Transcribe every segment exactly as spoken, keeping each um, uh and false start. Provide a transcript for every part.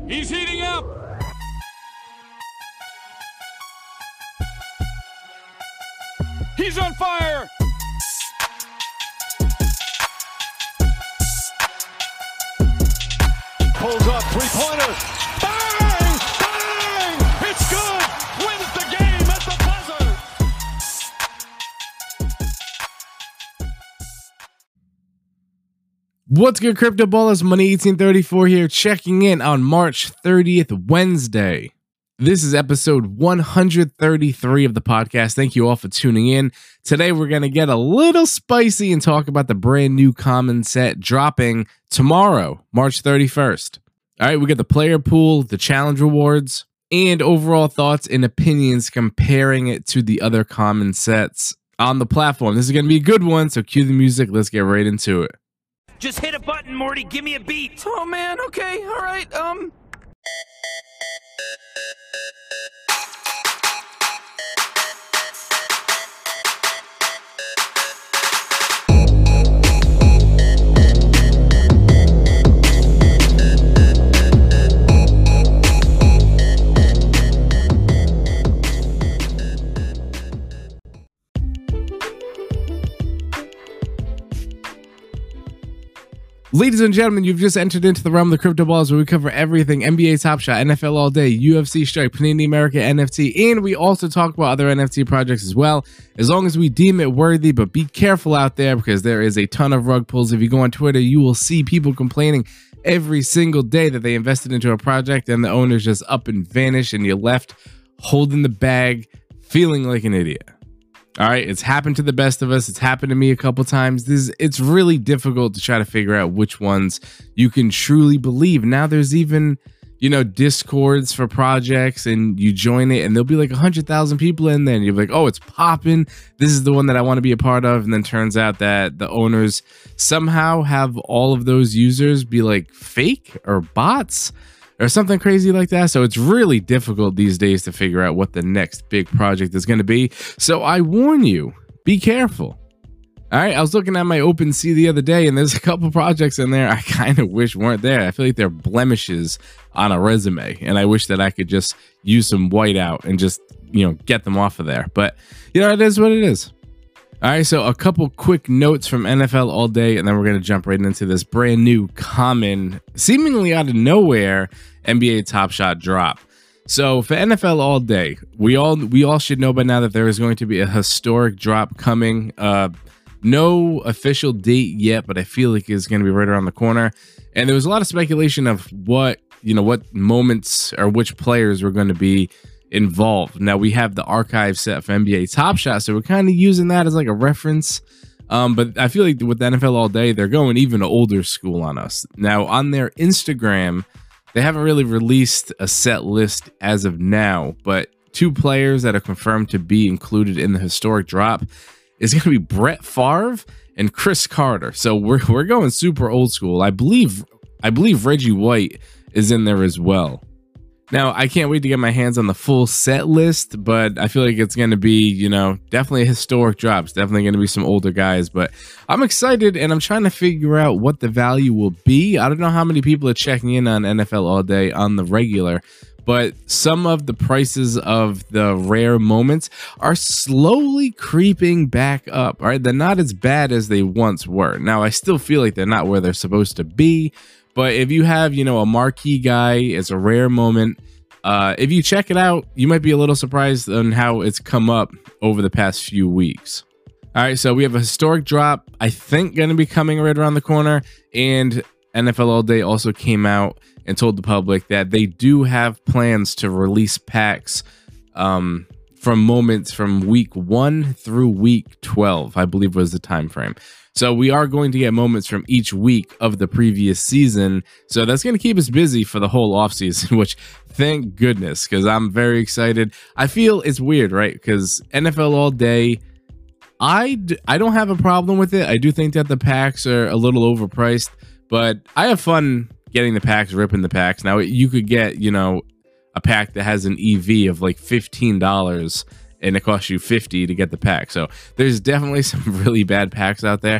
He's heating up. He's on fire. Pulls up three-pointer. Bang! Bang! It's good. Wins the game at the buzzer. What's good, Crypto Ballers? Money eighteen thirty-four here, checking in on March thirtieth, Wednesday. This is episode one hundred thirty-three of the podcast. Thank you all for tuning in. Today, we're going to get a little spicy and talk about the brand new common set dropping tomorrow, March thirty-first. All right, we got the player pool, the challenge rewards, and overall thoughts and opinions comparing it to the other common sets on the platform. This is going to be a good one, so cue the music. Let's get right into it. Just hit a button, Morty. Give me a beat. Oh man. Okay. All right. Um. Ladies and gentlemen, you've just entered into the realm of the Crypto Balls, where we cover everything N B A Top Shot, N F L All Day, U F C Strike, Panini America N F T, and we also talk about other N F T projects as well, as long as we deem it worthy. But be careful out there, because there is a ton of rug pulls. If you go on Twitter, you will see people complaining every single day that they invested into a project and the owner's just up and vanished, and you're left holding the bag, feeling like an idiot. All right, it's happened to the best of us. It's happened to me a couple times. This it's really difficult to try to figure out which ones you can truly believe. Now there's even, you know, discords for projects, and you join it and there'll be like a hundred thousand people in there, and you're like, oh, it's popping. This is the one that I want to be a part of. And then turns out that the owners somehow have all of those users be like fake or bots or something crazy like that. So it's really difficult these days to figure out what the next big project is going to be. So I warn you, be careful. All right, I was looking at my OpenSea the other day, and there's a couple projects in there I kind of wish weren't there. I feel like they're blemishes on a resume, and I wish that I could just use some whiteout and just, you know, get them off of there. But, you know, it is what it is. All right, so a couple quick notes from N F L All Day, and then we're going to jump right into this brand new common, seemingly out of nowhere, N B A Top Shot drop. So for N F L All Day, we all we all should know by now that there is going to be a historic drop coming. Uh, no official date yet, but I feel like it's going to be right around the corner. And there was a lot of speculation of what, you know, what moments or which players were going to be involved. Now we have the archive set for N B A Top Shot, so we're kind of using that as like a reference. Um, but I feel like with the N F L All Day, they're going even older school on us. Now on their Instagram, they haven't really released a set list as of now, but two players that are confirmed to be included in the historic drop is going to be Brett Favre and Chris Carter. So we're we're going super old school. I believe I believe Reggie White is in there as well. Now, I can't wait to get my hands on the full set list, but I feel like it's going to be, you know, definitely a historic drop. It's definitely going to be some older guys, but I'm excited, and I'm trying to figure out what the value will be. I don't know how many people are checking in on N F L All Day on the regular, but some of the prices of the rare moments are slowly creeping back up. All right, they're not as bad as they once were. Now, I still feel like they're not where they're supposed to be. But if you have, you know, a marquee guy as a rare moment, uh, if you check it out, you might be a little surprised on how it's come up over the past few weeks. All right, so we have a historic drop, I think, going to be coming right around the corner. And N F L All Day also came out and told the public that they do have plans to release packs um, from moments from week one through week twelve, I believe was the time frame. So we are going to get moments from each week of the previous season. So that's going to keep us busy for the whole offseason, which thank goodness, because I'm very excited. I feel it's weird, right? Because N F L All Day, I, d I don't have a problem with it. I do think that the packs are a little overpriced, but I have fun getting the packs, ripping the packs. Now, you could get, you know, a pack that has an E V of like fifteen dollars and it costs you fifty to get the pack. So there's definitely some really bad packs out there.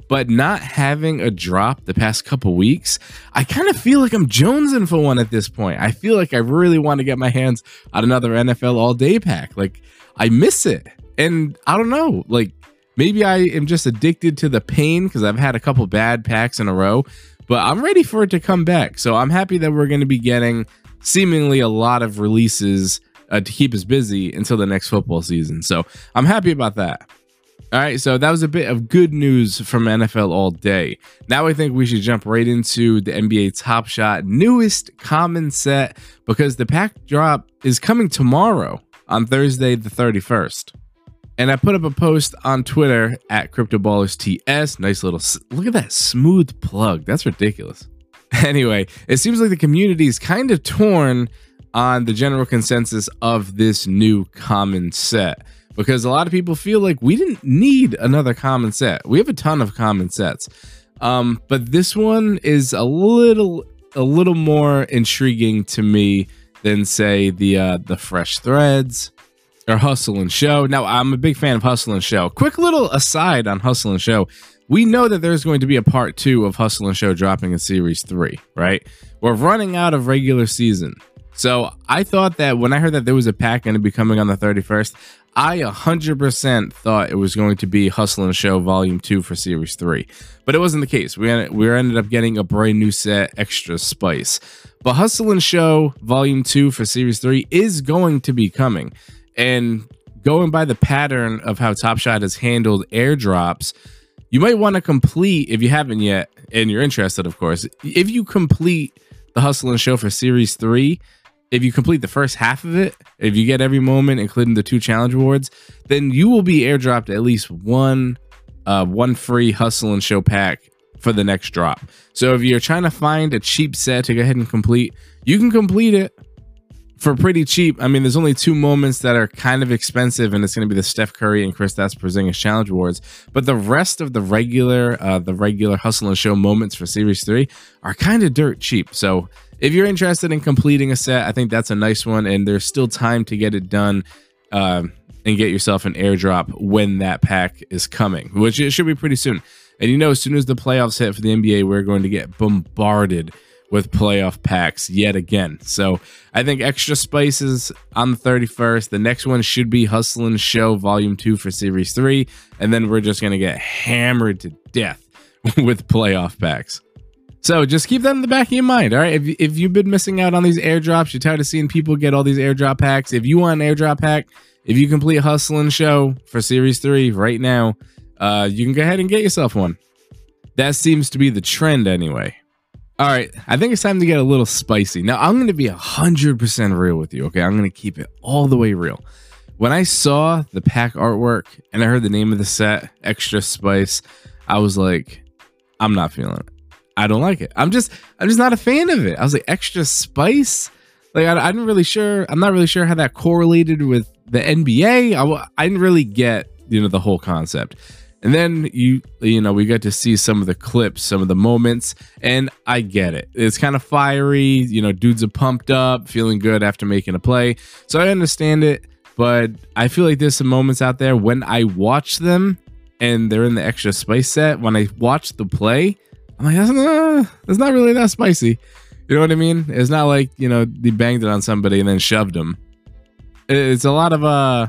but not having a drop the past couple weeks, I kind of feel like I'm jonesing for one at this point. I feel like I really want to get my hands on another N F L All Day pack. Like, I miss it. And I don't know, like, maybe I am just addicted to the pain because I've had a couple bad packs in a row, but I'm ready for it to come back. So I'm happy that we're going to be getting seemingly a lot of releases uh, to keep us busy until the next football season. So I'm happy about that. All right, so that was a bit of good news from N F L All Day. Now I think we should jump right into the N B A Top Shot newest common set because the pack drop is coming tomorrow on Thursday the thirty-first. And I put up a post on Twitter at CryptoballersTS. Nice little, look at that smooth plug. That's ridiculous. Anyway, it seems like the community is kind of torn on the general consensus of this new common set because a lot of people feel like we didn't need another common set. We have a ton of common sets, um, but this one is a little, a little more intriguing to me than say the uh, the Fresh Threads or Hustle and Show. Now, I'm a big fan of Hustle and Show. Quick little aside on Hustle and Show. We know that there's going to be a part two of Hustle and Show dropping in series three, right? We're running out of regular season. So I thought that when I heard that there was a pack going to be coming on the thirty-first, I one hundred percent thought it was going to be Hustle and Show Volume two for series three. But it wasn't the case. We ended, we ended up getting a brand new set, Extra Spice. But Hustle and Show Volume two for series three is going to be coming. And going by the pattern of how Top Shot has handled airdrops, you might want to complete, if you haven't yet, and you're interested, of course, if you complete the Hustle and Show for Series three, if you complete the first half of it, if you get every moment, including the two challenge awards, then you will be airdropped at least one, uh, one free Hustle and Show pack for the next drop. So if you're trying to find a cheap set to go ahead and complete, you can complete it for pretty cheap. I mean, there's only two moments that are kind of expensive, and it's going to be the Steph Curry and Kristaps Porzingis Challenge Awards. But the rest of the regular, uh, the regular Hustle and Show moments for Series three are kind of dirt cheap. So if you're interested in completing a set, I think that's a nice one, and there's still time to get it done uh, and get yourself an airdrop when that pack is coming, which it should be pretty soon. And you know, as soon as the playoffs hit for the N B A, we're going to get bombarded with playoff packs yet again. So I think Extra Spices on the thirty-first. The next one should be Hustle and Show Volume two for Series three. And then we're just going to get hammered to death with playoff packs. So just keep that in the back of your mind. All right. If, if you've been missing out on these airdrops, you're tired of seeing people get all these airdrop packs. If you want an airdrop pack, if you complete Hustle and Show for Series three right now, uh, you can go ahead and get yourself one. That seems to be the trend anyway. All right, I think it's time to get a little spicy. Now, I'm going to be one hundred percent real with you, okay? I'm going to keep it all the way real. When I saw the pack artwork and I heard the name of the set, Extra Spice, I was like, I'm not feeling it. I don't like it. I'm just I'm just not a fan of it. I was like, Extra Spice? Like, I, I didn't really sure. I'm not really sure how that correlated with the N B A. I, I didn't really get, you know, the whole concept. And then, you you know, we got to see some of the clips, some of the moments, and I get it. It's kind of fiery. You know, dudes are pumped up, feeling good after making a play. So I understand it, but I feel like there's some moments out there when I watch them and they're in the Extra Spice set. When I watch the play, I'm like, that's not, that's not really that spicy. You know what I mean? It's not like, you know, they banged it on somebody and then shoved them. It's a lot of uh,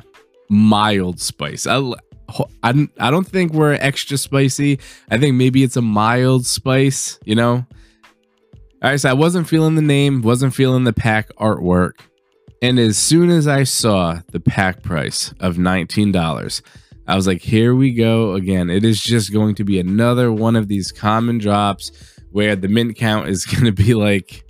mild spice. I, I, I don't think we're extra spicy. I think maybe it's a mild spice, you know? All right, so I wasn't feeling the name, wasn't feeling the pack artwork. And as soon as I saw the pack price of nineteen dollars, I was like, here we go again. It is just going to be another one of these common drops where the mint count is going to be like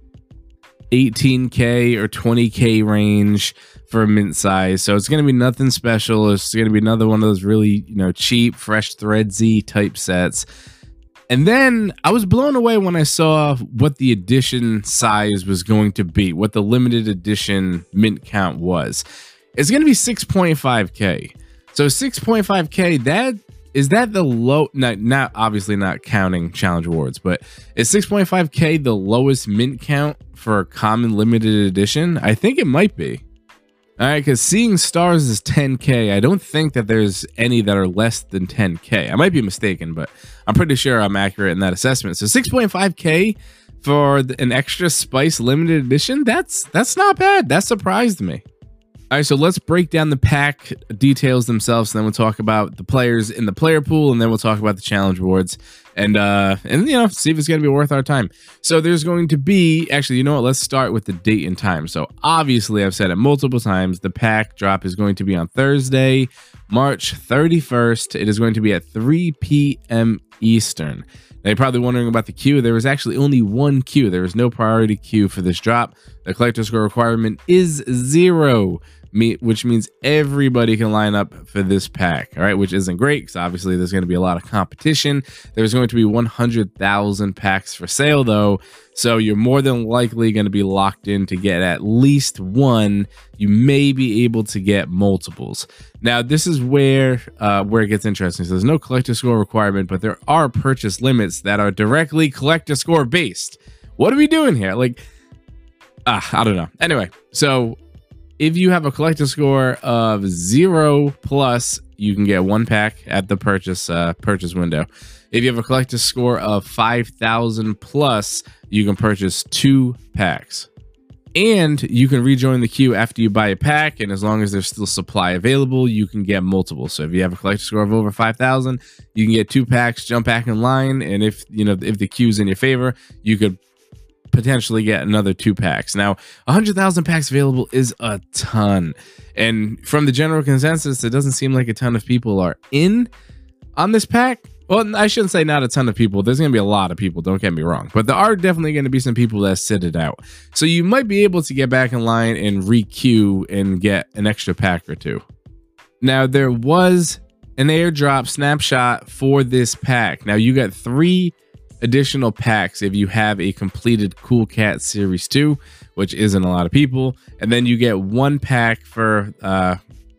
eighteen K or twenty K range for a mint size. So it's going to be nothing special. It's going to be another one of those really, you know, cheap, fresh threadsy type sets. And then I was blown away when I saw what the edition size was going to be, what the limited edition mint count was. It's going to be six point five K. So six point five K, that is that the low, not, not obviously not counting challenge awards, but is six point five K the lowest mint count for a common limited edition? I think it might be. All right, because Seeing Stars is ten K. I don't think that there's any that are less than ten K. I might be mistaken, but I'm pretty sure I'm accurate in that assessment. So six point five K for an Extra Spice limited edition. That's that's not bad. That surprised me. All right, so let's break down the pack details themselves, and then we'll talk about the players in the player pool, and then we'll talk about the challenge rewards, and uh, and you know, see if it's going to be worth our time. So there's going to be, actually, you know what? Let's start with the date and time. So obviously, I've said it multiple times. The pack drop is going to be on Thursday, March thirty-first. It is going to be at three P M Eastern. Now, you're probably wondering about the queue. There was actually only one queue. There was no priority queue for this drop. The collector score requirement is zero, which means everybody can line up for this pack, all right, which isn't great because obviously there's going to be a lot of competition. There's going to be one hundred thousand packs for sale, though, so you're more than likely going to be locked in to get at least one. You may be able to get multiples. Now, this is where uh, where it gets interesting. So there's no collector score requirement, but there are purchase limits that are directly collector score based. What are we doing here? Like, ah, I don't know. Anyway, so if you have a collector score of zero plus, you can get one pack at the purchase uh, purchase window. If you have a collector score of five thousand plus, you can purchase two packs. And you can rejoin the queue after you buy a pack, and as long as there's still supply available, you can get multiple. So if you have a collector score of over five thousand, you can get two packs, jump back in line, and if you know if the queue's in your favor, you could potentially get another two packs. Now, one hundred thousand packs available is a ton, and from the general consensus, it doesn't seem like a ton of people are in on this pack. Well, I shouldn't say not a ton of people. There's going to be a lot of people, don't get me wrong, but there are definitely going to be some people that sit it out. So you might be able to get back in line and re-queue and get an extra pack or two. Now, there was an airdrop snapshot for this pack. Now, you got three additional packs if you have a completed Cool Cat Series two, which isn't a lot of people, and then you get one pack for uh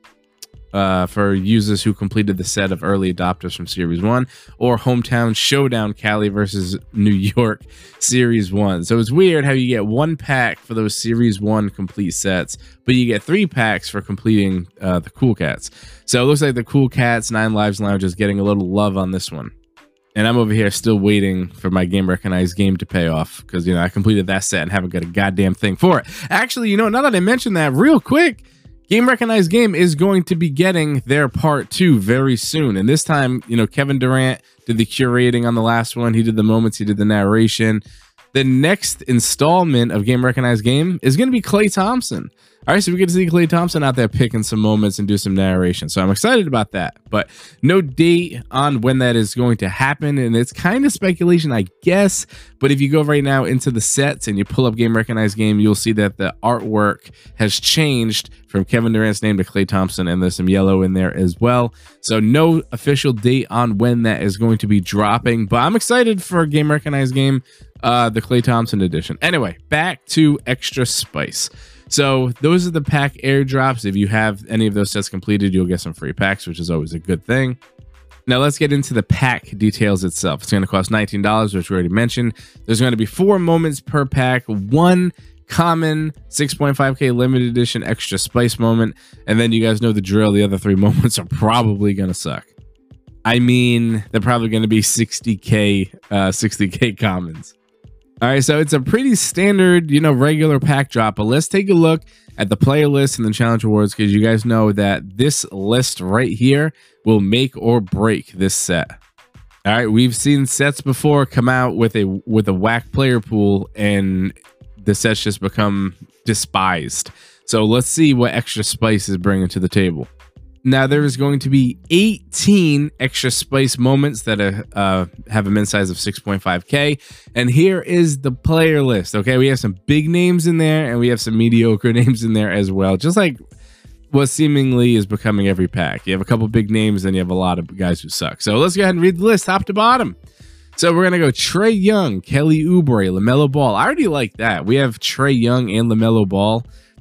uh for users who completed the set of early adopters from Series one or Hometown Showdown Cali versus New York Series one. So it's weird how you get one pack for those Series one complete sets, but you get three packs for completing uh the Cool Cats. So it looks like the Cool Cats Nine Lives Lounge is getting a little love on this one. And I'm over here still waiting for my Game Recognized game to pay off because, you know, I completed that set and haven't got a goddamn thing for it. Actually, you know, now that I mentioned that real quick, Game Recognized game is going to be getting their part two very soon. And this time, you know, Kevin Durant did the curating on the last one. He did the moments. He did the narration. The next installment of Game Recognized game is going to be Klay Thompson. All right, so we get to see Klay Thompson out there picking some moments and do some narration. So I'm excited about that, but no date on when that is going to happen. And it's kind of speculation, I guess. But if you go right now into the sets and you pull up Game Recognized game, you'll see that the artwork has changed from Kevin Durant's name to Klay Thompson, and there's some yellow in there as well. So no official date on when that is going to be dropping, but I'm excited for a Game Recognized game, uh, the Klay Thompson edition. Anyway, back to Extra Spice. So those are the pack airdrops. If you have any of those sets completed, you'll get some free packs, which is always a good thing. Now let's get into the pack details itself. It's going to cost nineteen dollars, which we already mentioned. There's going to be four moments per pack, one common six point five K limited edition Extra Spice moment, and then you guys know the drill. The other three moments are probably going to suck. I mean, they're probably going to be sixty K, uh, sixty K commons. All right, so it's a pretty standard, you know, regular pack drop, but let's take a look at the player list and the challenge awards, because you guys know that this list right here will make or break this set. All right, we've seen sets before come out with a with a whack player pool and the sets just become despised. So let's see what Extra Spice is bringing to the table. Now, there is going to be eighteen Extra Spice moments that are, uh, have a min size of six point five K. And here is the player list. Okay, we have some big names in there and we have some mediocre names in there as well. Just like what seemingly is becoming every pack. You have a couple big names, then you have a lot of guys who suck. So let's go ahead and read the list top to bottom. So we're going to go Trae Young, Kelly Oubre, LaMelo Ball. I already like that. We have Trae Young and LaMelo Ball.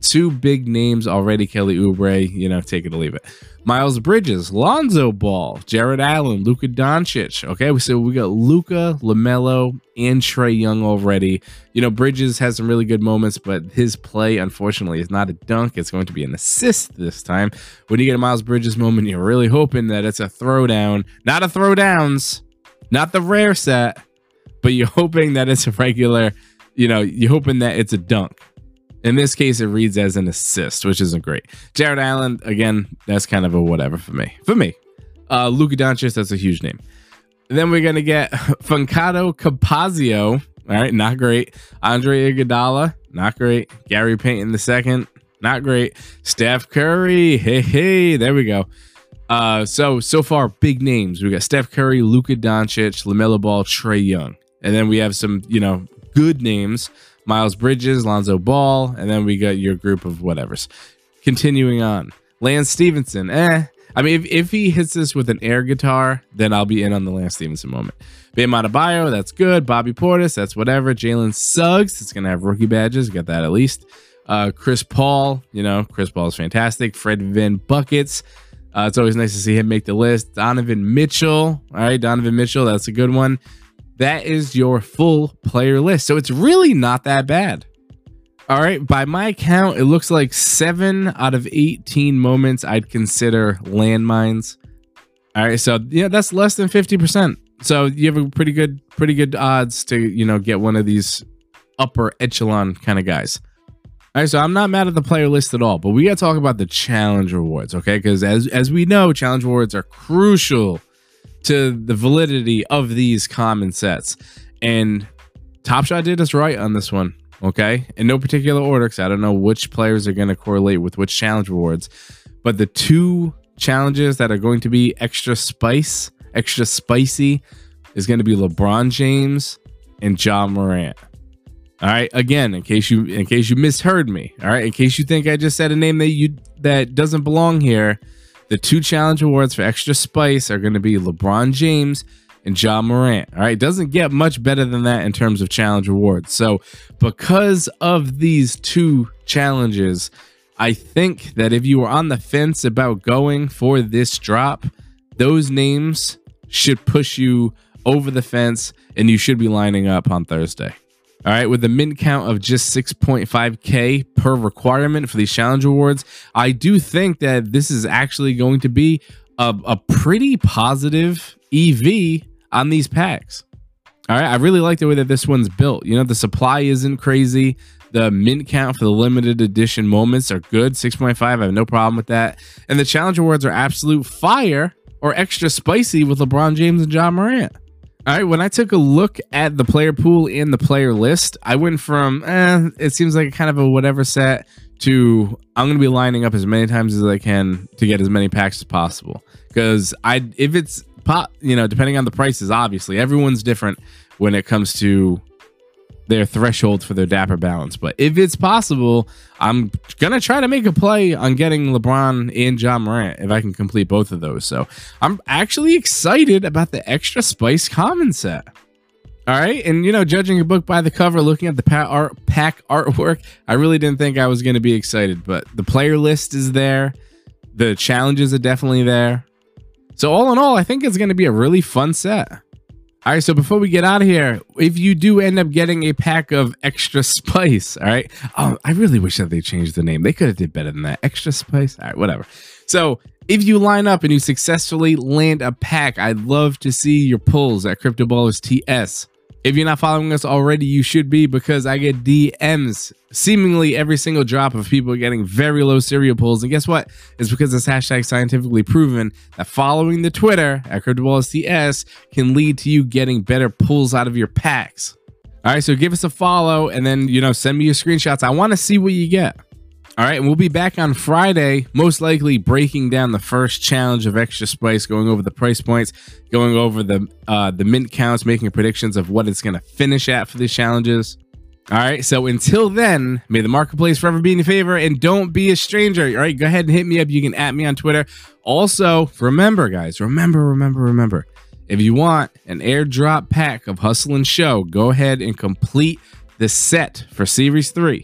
two big names already. Kelly Oubre, you know, take it or leave it. Miles Bridges, Lonzo Ball, Jared Allen, Luka Doncic. Okay, so we got Luka, LaMelo, and Trae Young already. You know, Bridges has some really good moments, but his play, unfortunately, is not a dunk. It's going to be an assist this time. When you get a Miles Bridges moment, you're really hoping that it's a throwdown, not a throwdowns, not the rare set, but you're hoping that it's a regular, you know, you're hoping that it's a dunk. In this case, it reads as an assist, which isn't great. Jared Allen, again, that's kind of a whatever for me. For me. Uh, Luka Doncic, that's a huge name. Then we're going to get Funkato Capazio. All right, not great. Andre Iguodala, not great. Gary Payton the second, not great. Steph Curry, hey, hey, there we go. Uh, so, so far, big names. We got Steph Curry, Luka Doncic, LaMelo Ball, Trae Young. And then we have some, you know, good names. Miles Bridges, Lonzo Ball, and then we got your group of whatevers. Continuing on. Lance Stevenson, eh. I mean, if, if he hits this with an air guitar, then I'll be in on the Lance Stevenson moment. Bam Adebayo, that's good. Bobby Portis, that's whatever. Jalen Suggs, it's going to have rookie badges. Got that at least. Uh, Chris Paul, you know, Chris Paul is fantastic. Fred Van Buckets. Uh, it's always nice to see him make the list. Donovan Mitchell. All right, Donovan Mitchell, that's a good one. That is your full player list. So it's really not that bad. All right. By my count, it looks like seven out of eighteen moments I'd consider landmines. All right. So yeah, that's less than fifty percent. So you have a pretty good, pretty good odds to, you know, get one of these upper echelon kind of guys. All right. So I'm not mad at the player list at all, but we got to talk about the challenge rewards. Okay. Because as, as we know, challenge rewards are crucial to the validity of these common sets, and Top Shot did us right on this one. Okay, in no particular order, because I don't know which players are going to correlate with which challenge rewards, but the two challenges that are going to be extra spice, extra spicy, is going to be LeBron James and Ja Morant. All right, again, in case you in case you misheard me, all right, in case you think I just said a name that you that doesn't belong here. The two challenge awards for extra spice are going to be LeBron James and Ja Morant. All right. Doesn't get much better than that in terms of challenge awards. So because of these two challenges, I think that if you were on the fence about going for this drop, those names should push you over the fence and you should be lining up on Thursday. All right, with a mint count of just six point five K per requirement for these challenge awards, I do think that this is actually going to be a, a pretty positive E V on these packs. All right, I really like the way that this one's built. You know, the supply isn't crazy. The mint count for the limited edition moments are good, six point five. I have no problem with that. And the challenge awards are absolute fire or extra spicy with LeBron James and Ja Morant. All right, when I took a look at the player pool and the player list, I went from, eh, it seems like kind of a whatever set to I'm going to be lining up as many times as I can to get as many packs as possible. Because I, if it's, pop, you know, depending on the prices, obviously, everyone's different when it comes to their threshold for their Dapper balance. But if it's possible, I'm gonna try to make a play on getting LeBron and Ja Morant if I can complete both of those. So I'm actually excited about the extra spice common set. All right, and you know, judging a book by the cover, looking at the pack, art, pack artwork, I really didn't think I was going to be excited, but the player list is there, the challenges are definitely there. So all in all, I think it's going to be a really fun set. All right, so before we get out of here, if you do end up getting a pack of extra spice, all right, oh, I really wish that they changed the name. They could have did better than that. Extra spice, all right, whatever. So if you line up and you successfully land a pack, I'd love to see your pulls at Crypto Ballers T S. If you're not following us already, you should be, because I get D Ms seemingly every single drop of people getting very low serial pulls. And guess what? It's because this hashtag scientifically proven that following the Twitter at Crypto Ballers T S can lead to you getting better pulls out of your packs. All right, so give us a follow and then, you know, send me your screenshots. I want to see what you get. All right, and we'll be back on Friday, most likely breaking down the first challenge of Extra Spice, going over the price points, going over the uh, the mint counts, making predictions of what it's going to finish at for these challenges. All right, so until then, may the marketplace forever be in your favor, and don't be a stranger. All right, go ahead and hit me up. You can at me on Twitter. Also, remember, guys, remember, remember, remember, if you want an airdrop pack of Hustle and Show, go ahead and complete the set for Series three.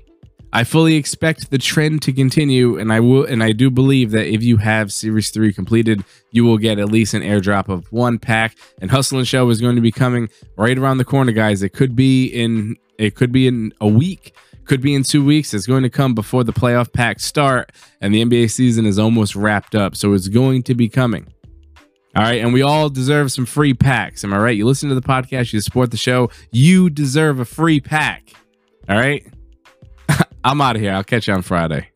I fully expect the trend to continue, and I will, and I do believe that if you have Series three completed, you will get at least an airdrop of one pack. And Hustle and Show is going to be coming right around the corner, guys. It could be in, it could be in a week, could be in two weeks. It's going to come before the playoff packs start, and the N B A season is almost wrapped up, so it's going to be coming. All right, and we all deserve some free packs. Am I right? You listen to the podcast, you support the show, you deserve a free pack. All right. I'm out of here. I'll catch you on Friday.